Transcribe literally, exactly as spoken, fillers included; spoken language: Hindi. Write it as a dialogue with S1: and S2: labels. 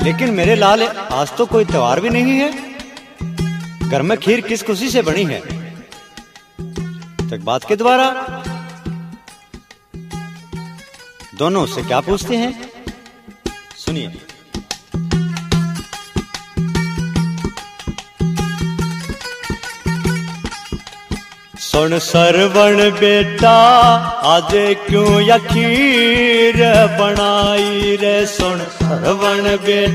S1: लेकिन मेरे लाल आज तो कोई त्योहार भी नहीं है, घर में खीर किस खुशी से बनी है? तो एक बात के द्वारा दोनों से क्या पूछते हैं, सुनिए। सुन सरवण बेटा आज क्यों या खीर बनाई रे, सुन सरवण बेटा